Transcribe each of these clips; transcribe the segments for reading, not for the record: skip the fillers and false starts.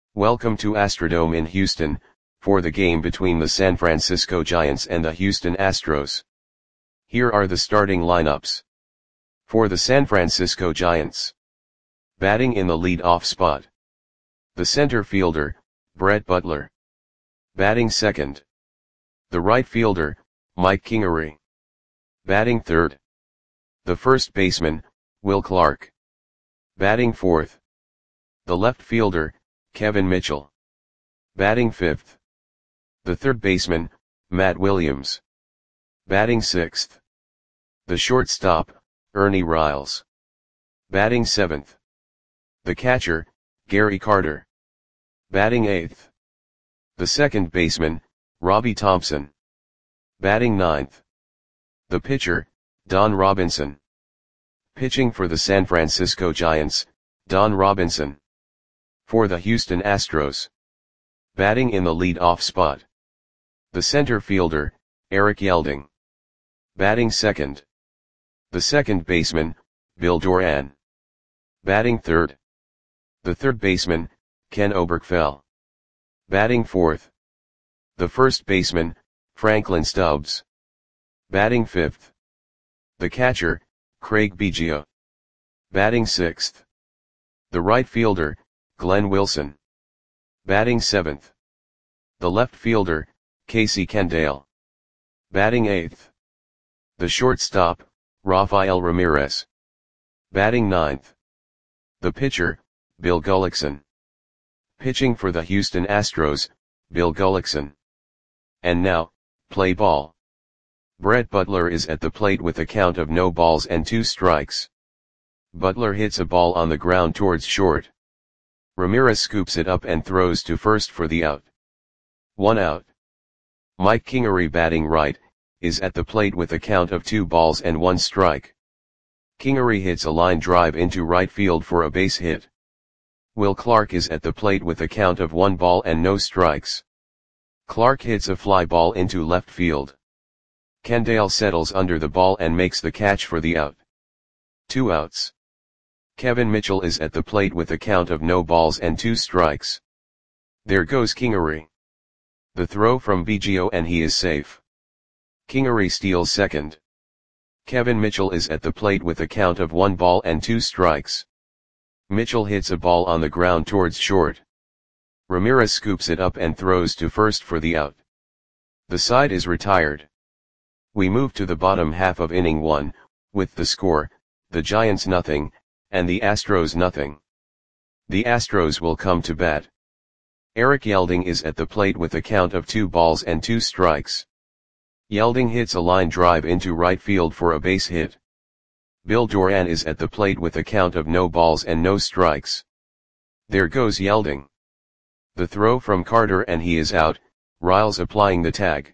Welcome to Astrodome in Houston, for the game between the San Francisco Giants and the Houston Astros. Here are the starting lineups. For the San Francisco Giants. Batting in the lead-off spot. The center fielder, Brett Butler. Batting second. The right fielder, Mike Kingery. Batting third. The first baseman, Will Clark. Batting fourth. The left fielder, Kevin Mitchell. Batting fifth. The third baseman, Matt Williams. Batting sixth. The shortstop, Ernie Riles. Batting seventh. The catcher, Gary Carter. Batting eighth. The second baseman, Robbie Thompson. Batting ninth. The pitcher, Don Robinson. Pitching for the San Francisco Giants, Don Robinson. For the Houston Astros. Batting in the lead-off spot. The center fielder, Eric Yelding. Batting second. The second baseman, Bill Doran. Batting third. The third baseman, Ken Oberkfell. Batting fourth. The first baseman, Franklin Stubbs. Batting fifth. The catcher, Craig Biggio. Batting sixth. The right fielder, Glenn Wilson. Batting seventh. The left fielder, Casey Kendall. Batting eighth. The shortstop, Rafael Ramirez. Batting ninth. The pitcher, Bill Gullickson. Pitching for the Houston Astros, Bill Gullickson. And now, play ball. Brett Butler is at the plate with a count of no balls and 2 strikes. Butler hits a ball on the ground towards short. Ramirez scoops it up and throws to first for the out. 1 out. Mike Kingery, batting right, is at the plate with a count of 2 balls and 1 strike. Kingery hits a line drive into right field for a base hit. Will Clark is at the plate with a count of 1 ball and no strikes. Clark hits a fly ball into left field. Kendall settles under the ball and makes the catch for the out. 2 outs. Kevin Mitchell is at the plate with a count of no balls and 2 strikes. There goes Kingery. The throw from Biggio and he is safe. Kingery steals second. Kevin Mitchell is at the plate with a count of 1 ball and 2 strikes. Mitchell hits a ball on the ground towards short. Ramirez scoops it up and throws to first for the out. The side is retired. We move to the bottom half of inning 1, with the score, the Giants nothing, and the Astros nothing. The Astros will come to bat. Eric Yelding is at the plate with a count of 2 balls and 2 strikes. Yelding hits a line drive into right field for a base hit. Bill Doran is at the plate with a count of no balls and no strikes. There goes Yelding. The throw from Carter and he is out, Riles applying the tag.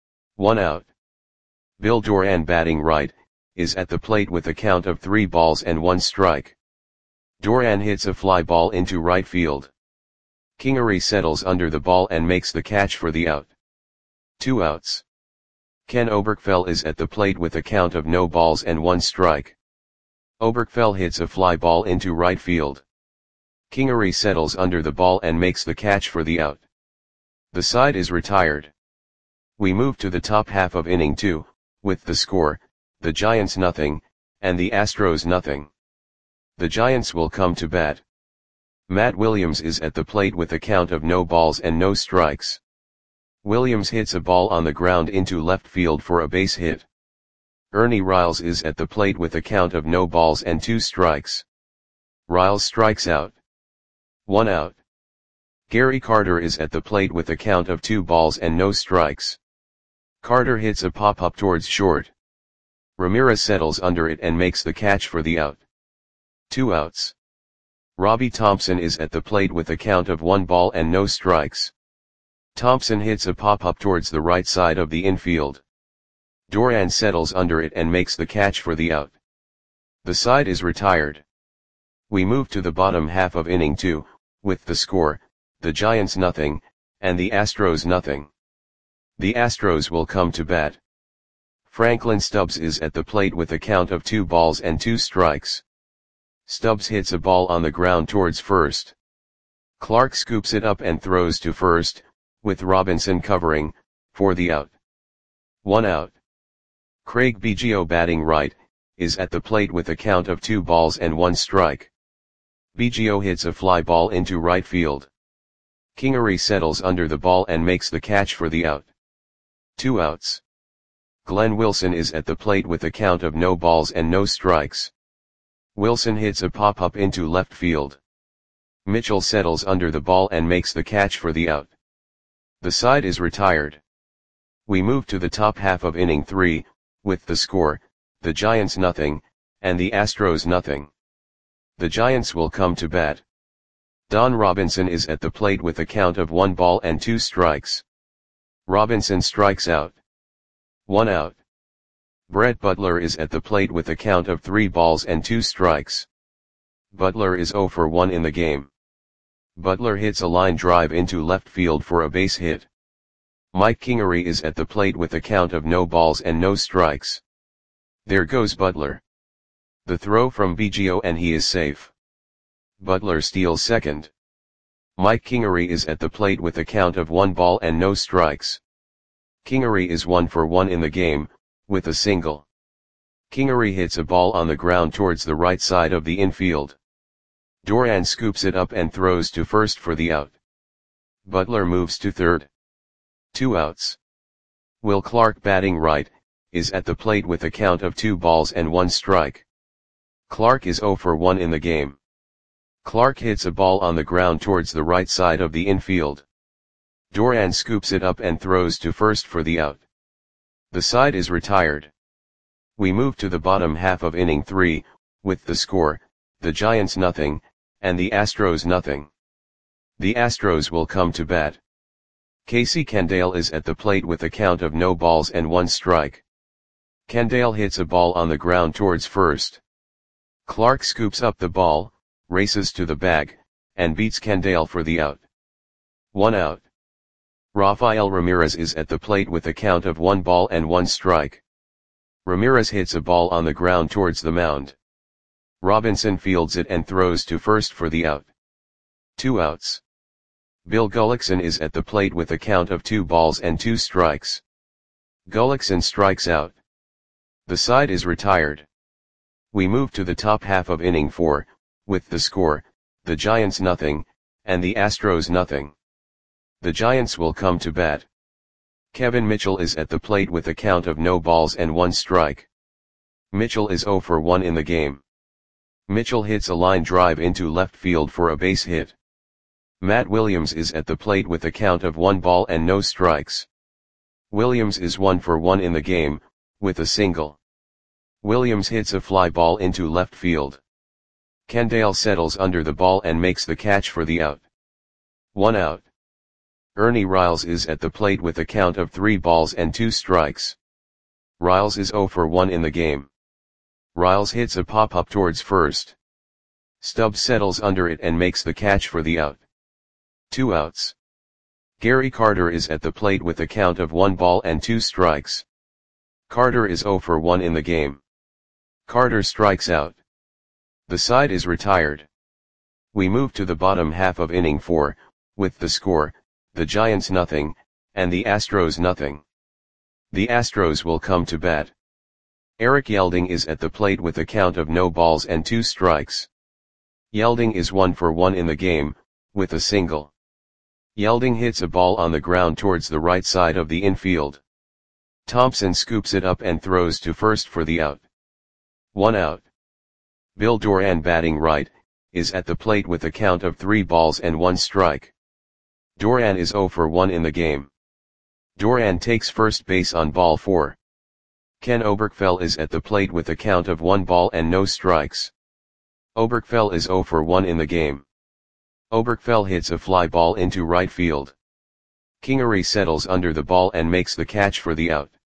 1 out. Bill Doran, batting right, is at the plate with a count of 3 balls and 1 strike. Doran hits a fly ball into right field. Kingery settles under the ball and makes the catch for the out. 2 outs. Ken Oberkfell is at the plate with a count of no balls and 1 strike. Oberkfell hits a fly ball into right field. Kingery settles under the ball and makes the catch for the out. The side is retired. We move to the top half of inning 2, with the score, the Giants nothing, and the Astros nothing. The Giants will come to bat. Matt Williams is at the plate with a count of no balls and no strikes. Williams hits a ball on the ground into left field for a base hit. Ernie Riles is at the plate with a count of no balls and 2 strikes. Riles strikes out. 1 out. Gary Carter is at the plate with a count of 2 balls and no strikes. Carter hits a pop-up towards short. Ramirez settles under it and makes the catch for the out. 2 outs. Robbie Thompson is at the plate with a count of 1 ball and no strikes. Thompson hits a pop-up towards the right side of the infield. Doran settles under it and makes the catch for the out. The side is retired. We move to the bottom half of inning 2, with the score, the Giants nothing, and the Astros nothing. The Astros will come to bat. Franklin Stubbs is at the plate with a count of 2 balls and 2 strikes. Stubbs hits a ball on the ground towards first. Clark scoops it up and throws to first, with Robinson covering, for the out. 1 out. Craig Biggio batting right, is at the plate with a count of 2 balls and 1 strike. Biggio hits a fly ball into right field. Kingery settles under the ball and makes the catch for the out. 2 outs. Glenn Wilson is at the plate with a count of no balls and no strikes. Wilson hits a pop-up into left field. Mitchell settles under the ball and makes the catch for the out. The side is retired. We move to the top half of inning 3, with the score, the Giants nothing, and the Astros nothing. The Giants will come to bat. Don Robinson is at the plate with a count of 1 ball and 2 strikes. Robinson strikes out. 1 out. Brett Butler is at the plate with a count of 3 balls and 2 strikes. Butler is 0 for 1 in the game. Butler hits a line drive into left field for a base hit. Mike Kingery is at the plate with a count of no balls and no strikes. There goes Butler. The throw from Biggio and he is safe. Butler steals second. Mike Kingery is at the plate with a count of 1 ball and no strikes. Kingery is 1 for 1 in the game, with a single. Kingery hits a ball on the ground towards the right side of the infield. Duran scoops it up and throws to first for the out. Butler moves to third. 2 outs. Will Clark batting right, is at the plate with a count of 2 balls and 1 strike. Clark is 0 for 1 in the game. Clark hits a ball on the ground towards the right side of the infield. Duran scoops it up and throws to first for the out. The side is retired. We move to the bottom half of inning 3, with the score, the Giants nothing, and the Astros nothing. The Astros will come to bat. Casey Candale is at the plate with a count of no balls and 1 strike. Candale hits a ball on the ground towards first. Clark scoops up the ball, races to the bag, and beats Candale for the out. 1 out. Rafael Ramirez is at the plate with a count of 1 ball and 1 strike. Ramirez hits a ball on the ground towards the mound. Robinson fields it and throws to first for the out. 2 outs. Bill Gullickson is at the plate with a count of 2 balls and 2 strikes. Gullickson strikes out. The side is retired. We move to the top half of inning 4, with the score, the Giants nothing, and the Astros nothing. The Giants will come to bat. Kevin Mitchell is at the plate with a count of no balls and 1 strike. Mitchell is 0 for 1 in the game. Mitchell hits a line drive into left field for a base hit. Matt Williams is at the plate with a count of 1 ball and no strikes. Williams is 1 for 1 in the game, with a single. Williams hits a fly ball into left field. Candale settles under the ball and makes the catch for the out. 1 out. Ernie Riles is at the plate with a count of 3 balls and 2 strikes. Riles is 0 for 1 in the game. Riles hits a pop-up towards first. Stubbs settles under it and makes the catch for the out. 2 outs. Gary Carter is at the plate with a count of 1 ball and 2 strikes. Carter is 0 for 1 in the game. Carter strikes out. The side is retired. We move to the bottom half of inning 4, with the score, the Giants nothing, and the Astros nothing. The Astros will come to bat. Eric Yelding is at the plate with a count of no balls and 2 strikes. Yelding is 1 for 1 in the game, with a single. Yelding hits a ball on the ground towards the right side of the infield. Thompson scoops it up and throws to first for the out. 1 out. Bill Duran batting right, is at the plate with a count of 3 balls and 1 strike. Duran is 0 for 1 in the game. Duran takes first base on ball 4. Ken Oberkfell is at the plate with a count of 1 ball and no strikes. Oberkfell is 0 for 1 in the game. Oberkfell hits a fly ball into right field. Kingery settles under the ball and makes the catch for the out.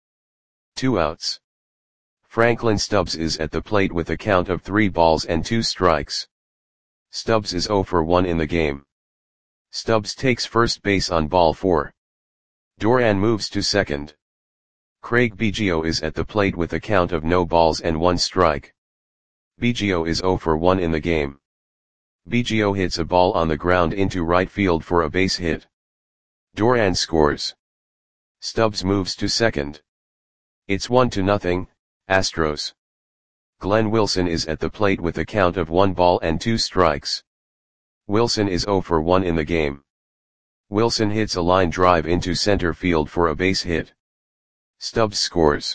2 outs. Franklin Stubbs is at the plate with a count of 3 balls and 2 strikes. Stubbs is 0 for 1 in the game. Stubbs takes first base on ball 4. Duran moves to second. Craig Biggio is at the plate with a count of no balls and 1 strike. Biggio is 0 for 1 in the game. BGO hits a ball on the ground into right field for a base hit. Duran scores. Stubbs moves to second. It's 1-0, Astros. Glenn Wilson is at the plate with a count of 1 ball and 2 strikes. Wilson is 0 for 1 in the game. Wilson hits a line drive into center field for a base hit. Stubbs scores.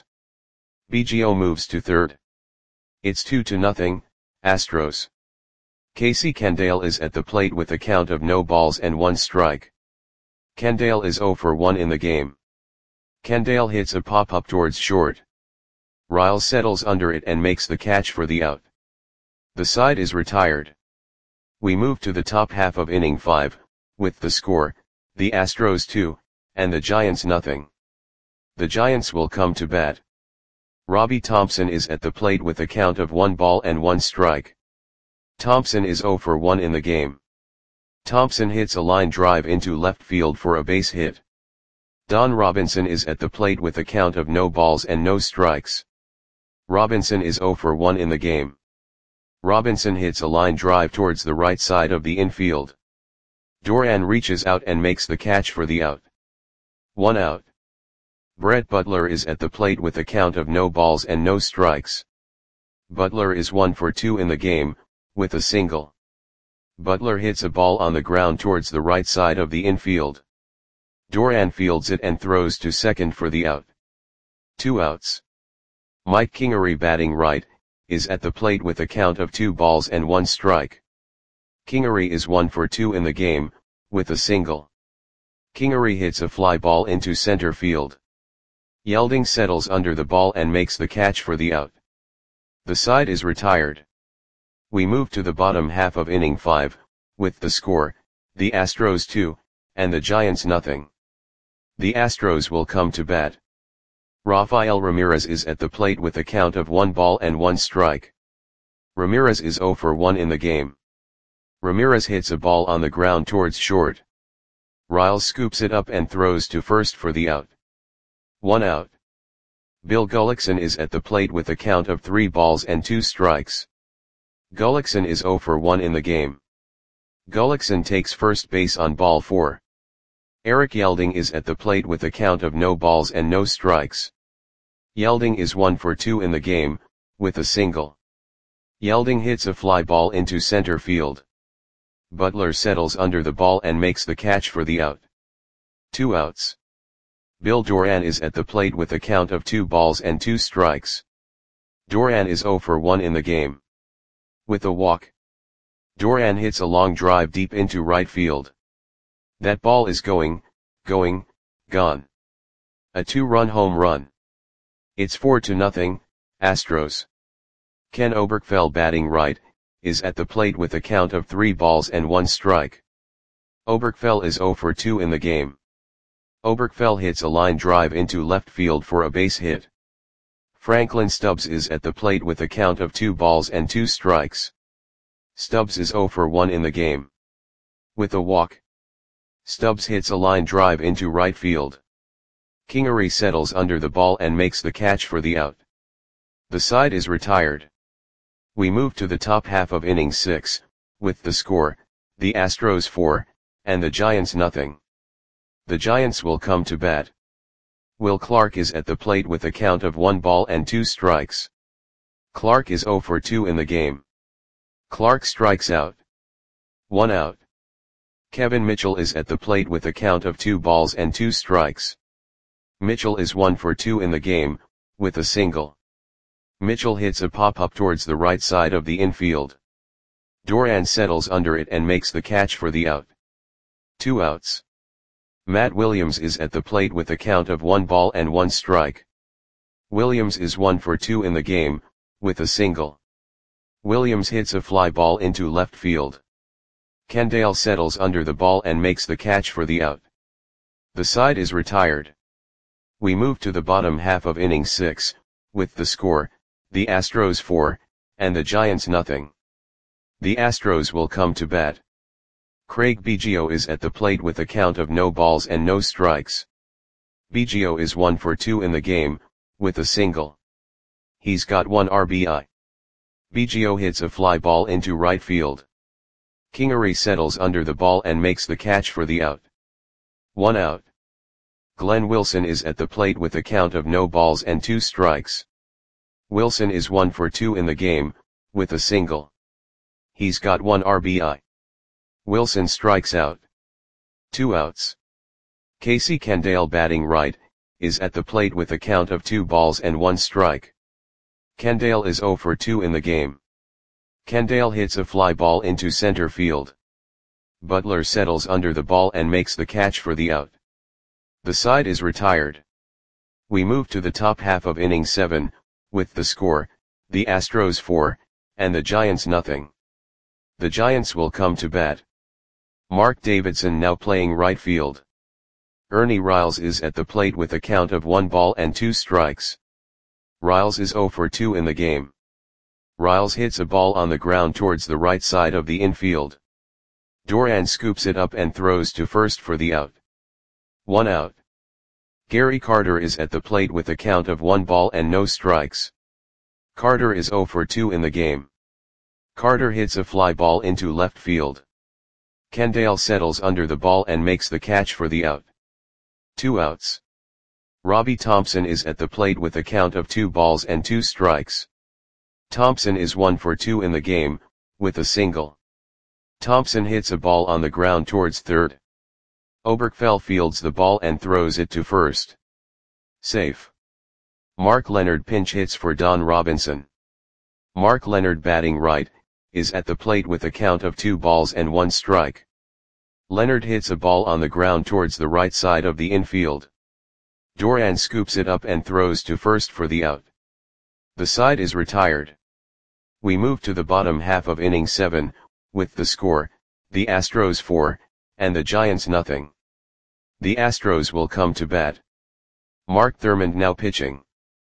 BGO moves to third. It's 2-0, Astros. Casey Candale is at the plate with a count of no balls and 1 strike. Candale is 0 for 1 in the game. Candale hits a pop-up towards short. Riles settles under it and makes the catch for the out. The side is retired. We move to the top half of inning 5, with the score, the Astros 2, and the Giants nothing. The Giants will come to bat. Robbie Thompson is at the plate with a count of 1 ball and 1 strike. Thompson is 0 for 1 in the game. Thompson hits a line drive into left field for a base hit. Don Robinson is at the plate with a count of no balls and no strikes. Robinson is 0 for 1 in the game. Robinson hits a line drive towards the right side of the infield. Duran reaches out and makes the catch for the out. 1 out. Brett Butler is at the plate with a count of no balls and no strikes. Butler is 1 for 2 in the game, with a single. Butler hits a ball on the ground towards the right side of the infield. Duran fields it and throws to second for the out. 2 outs. Mike Kingery, batting right, is at the plate with a count of 2 balls and 1 strike. Kingery is 1 for 2 in the game, with a single. Kingery hits a fly ball into center field. Yelding settles under the ball and makes the catch for the out. The side is retired. We move to the bottom half of inning 5, with the score, the Astros 2, and the Giants nothing. The Astros will come to bat. Rafael Ramirez is at the plate with a count of 1 ball and 1 strike. Ramirez is 0 for 1 in the game. Ramirez hits a ball on the ground towards short. Riles scoops it up and throws to first for the out. 1 out. Bill Gullickson is at the plate with a count of 3 balls and 2 strikes. Gullickson is 0 for 1 in the game. Gullickson takes first base on ball 4. Eric Yelding is at the plate with a count of no balls and no strikes. Yelding is 1 for 2 in the game, with a single. Yelding hits a fly ball into center field. Butler settles under the ball and makes the catch for the out. 2 outs. Bill Duran is at the plate with a count of 2 balls and 2 strikes. Duran is 0 for 1 in the game. With a walk. Duran hits a long drive deep into right field. That ball is gone. A 2-run home run. It's 4-0, Astros. Ken Oberkfell, batting right, is at the plate with a count of 3 balls and 1 strike. Oberkfell is 0 for 2 in the game. Oberkfell hits a line drive into left field for a base hit. Franklin Stubbs is at the plate with a count of 2 balls and 2 strikes. Stubbs is 0 for 1 in the game. With a walk. Stubbs hits a line drive into right field. Kingery settles under the ball and makes the catch for the out. The side is retired. We move to the top half of inning 6, with the score, the Astros 4, and the Giants nothing. The Giants will come to bat. Will Clark is at the plate with a count of 1 ball and 2 strikes. Clark is 0 for 2 in the game. Clark strikes out. 1 out. Kevin Mitchell is at the plate with a count of 2 balls and 2 strikes. Mitchell is 1 for 2 in the game, with a single. Mitchell hits a pop-up towards the right side of the infield. Duran settles under it and makes the catch for the out. 2 outs. Matt Williams is at the plate with a count of 1 ball and 1 strike. Williams is 1 for 2 in the game, with a single. Williams hits a fly ball into left field. Candale settles under the ball and makes the catch for the out. The side is retired. We move to the bottom half of inning 6, with the score, the Astros 4, and the Giants nothing. The Astros will come to bat. Craig Biggio is at the plate with a count of no balls and no strikes. Biggio is 1 for 2 in the game, with a single. He's got 1 RBI. Biggio hits a fly ball into right field. Kingery settles under the ball and makes the catch for the out. 1 out. Glenn Wilson is at the plate with a count of no balls and 2 strikes. Wilson is 1 for 2 in the game, with a single. He's got 1 RBI. Wilson strikes out. 2 outs. Casey Candale, batting right, is at the plate with a count of 2 balls and 1 strike. Candale is 0 for 2 in the game. Candale hits a fly ball into center field. Butler settles under the ball and makes the catch for the out. The side is retired. We move to the top half of inning 7, with the score, the Astros 4, and the Giants nothing. The Giants will come to bat. Mark Davidson now playing right field. Ernie Riles is at the plate with a count of 1 ball and 2 strikes. Riles is 0 for 2 in the game. Riles hits a ball on the ground towards the right side of the infield. Duran scoops it up and throws to first for the out. 1 out. Gary Carter is at the plate with a count of 1 ball and no strikes. Carter is 0 for 2 in the game. Carter hits a fly ball into left field. Candale settles under the ball and makes the catch for the out. 2 outs. Robbie Thompson is at the plate with a count of 2 balls and 2 strikes. Thompson is 1 for 2 in the game, with a single. Thompson hits a ball on the ground towards third. Oberkfell fields the ball and throws it to first. Safe. Mark Leonard pinch hits for Don Robinson. Mark Leonard, batting right, is at the plate with a count of 2 balls and 1 strike. Leonard hits a ball on the ground towards the right side of the infield. Duran scoops it up and throws to first for the out. The side is retired. We move to the bottom half of inning 7, with the score, the Astros 4, and the Giants nothing. The Astros will come to bat. Mark Thurmond now pitching.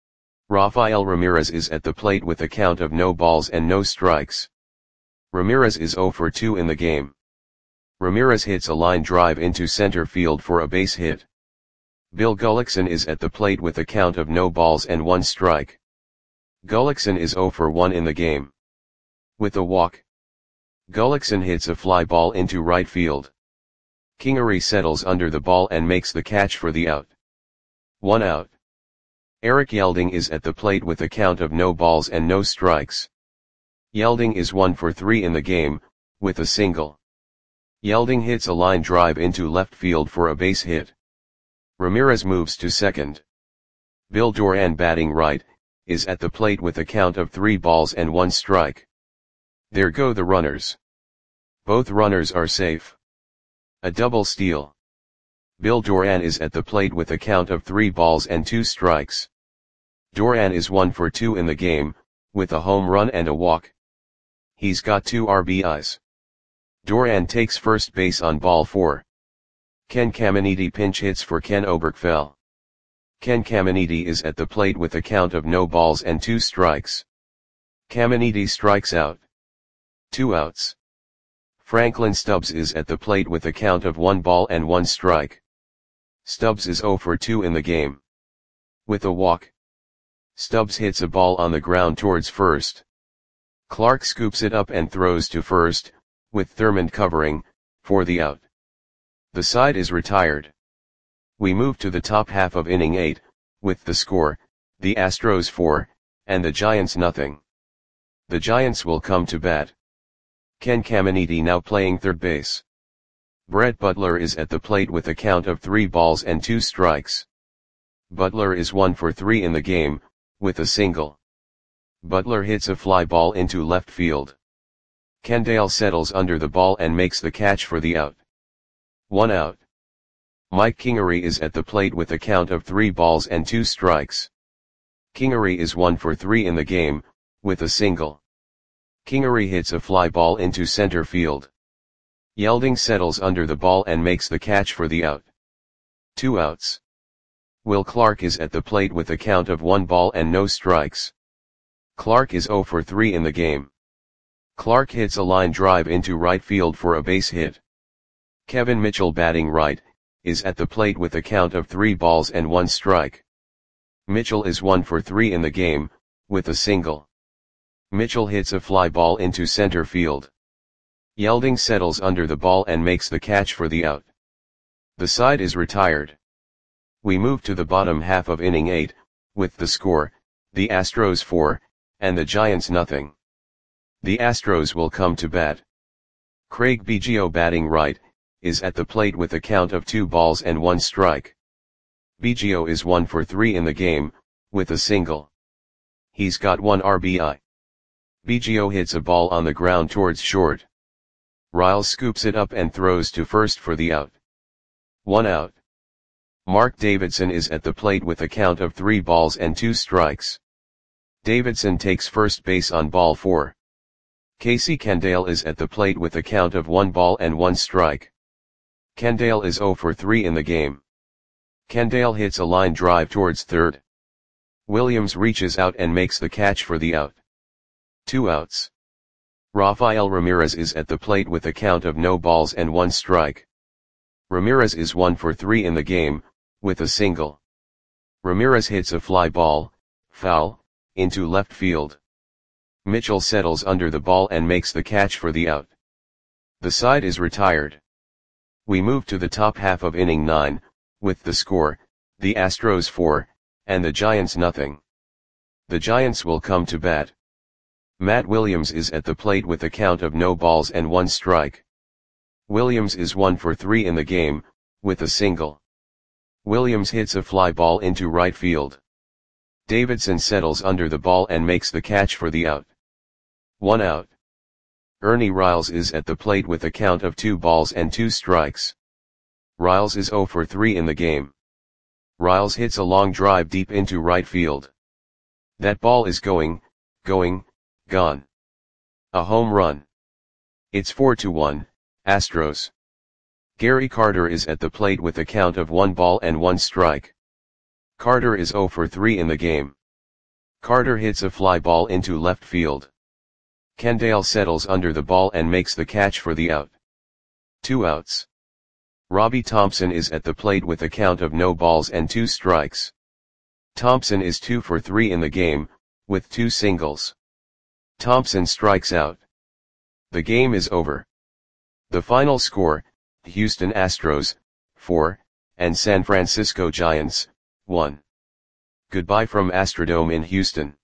Rafael Ramirez is at the plate with a count of no balls and no strikes. Ramirez is 0 for 2 in the game. Ramirez hits a line drive into center field for a base hit. Bill Gullickson is at the plate with a count of no balls and 1 strike. Gullickson is 0 for 1 in the game. With a walk. Gullickson hits a fly ball into right field. Kingery settles under the ball and makes the catch for the out. 1 out. Eric Yelding is at the plate with a count of no balls and no strikes. Yelding is 1 for 3 in the game, with a single. Yelding hits a line drive into left field for a base hit. Ramirez moves to second. Bill Duran, batting right, is at the plate with a count of 3 balls and 1 strike. There go the runners. Both runners are safe. A double steal. Bill Duran is at the plate with a count of 3 balls and 2 strikes. Duran is 1 for 2 in the game, with a home run and a walk. He's got 2 RBIs. Duran takes first base on ball 4. Ken Caminiti pinch hits for Ken Oberkfell. Ken Caminiti is at the plate with a count of no balls and 2 strikes. Caminiti strikes out. 2 outs. Franklin Stubbs is at the plate with a count of 1 ball and 1 strike. Stubbs is 0 for 2 in the game. With a walk. Stubbs hits a ball on the ground towards first. Clark scoops it up and throws to first, with Thurmond covering, for the out. The side is retired. We move to the top half of inning 8, with the score, the Astros 4, and the Giants nothing. The Giants will come to bat. Ken Caminiti now playing third base. Brett Butler is at the plate with a count of 3 balls and 2 strikes. Butler is 1 for 3 in the game, with a single. Butler hits a fly ball into left field. Candale settles under the ball and makes the catch for the out. 1 out. Mike Kingery is at the plate with a count of 3 balls and 2 strikes. Kingery is 1 for 3 in the game, with a single. Kingery hits a fly ball into center field. Yelding settles under the ball and makes the catch for the out. 2 outs. Will Clark is at the plate with a count of 1 ball and no strikes. Clark is 0 for 3 in the game. Clark hits a line drive into right field for a base hit. Kevin Mitchell, batting right, is at the plate with a count of 3 balls and 1 strike. Mitchell is 1 for 3 in the game, with a single. Mitchell hits a fly ball into center field. Yelding settles under the ball and makes the catch for the out. The side is retired. We move to the bottom half of inning 8, with the score, the Astros 4, and the Giants nothing. The Astros will come to bat. Craig Biggio, batting right, is at the plate with a count of 2 balls and 1 strike. Biggio is 1 for 3 in the game, with a single. He's got 1 RBI. Biggio hits a ball on the ground towards short. Riles scoops it up and throws to first for the out. 1 out. Mark Davidson is at the plate with a count of 3 balls and 2 strikes. Davidson takes first base on ball 4. Casey Candale is at the plate with a count of 1 ball and 1 strike. Candale is 0 for 3 in the game. Candale hits a line drive towards third. Williams reaches out and makes the catch for the out. 2 outs. Rafael Ramirez is at the plate with a count of no balls and 1 strike. Ramirez is 1 for 3 in the game, with a single. Ramirez hits a fly ball, foul, into left field. Mitchell settles under the ball and makes the catch for the out. The side is retired. We move to the top half of inning 9, with the score, the Astros 4, and the Giants nothing. The Giants will come to bat. Matt Williams is at the plate with a count of no balls and 1 strike. Williams is 1 for 3 in the game, with a single. Williams hits a fly ball into right field. Davidson settles under the ball and makes the catch for the out. 1 out. Ernie Riles is at the plate with a count of 2 balls and 2 strikes. Riles is 0 for 3 in the game. Riles hits a long drive deep into right field. That ball is gone. A home run. It's 4-1, Astros. Gary Carter is at the plate with a count of 1 ball and 1 strike. Carter is 0 for 3 in the game. Carter hits a fly ball into left field. Candale settles under the ball and makes the catch for the out. 2 outs. Robbie Thompson is at the plate with a count of no balls and 2 strikes. Thompson is 2 for 3 in the game, with 2 singles. Thompson strikes out. The game is over. The final score, Houston Astros, 4, and San Francisco Giants, 1. Goodbye from Astrodome in Houston.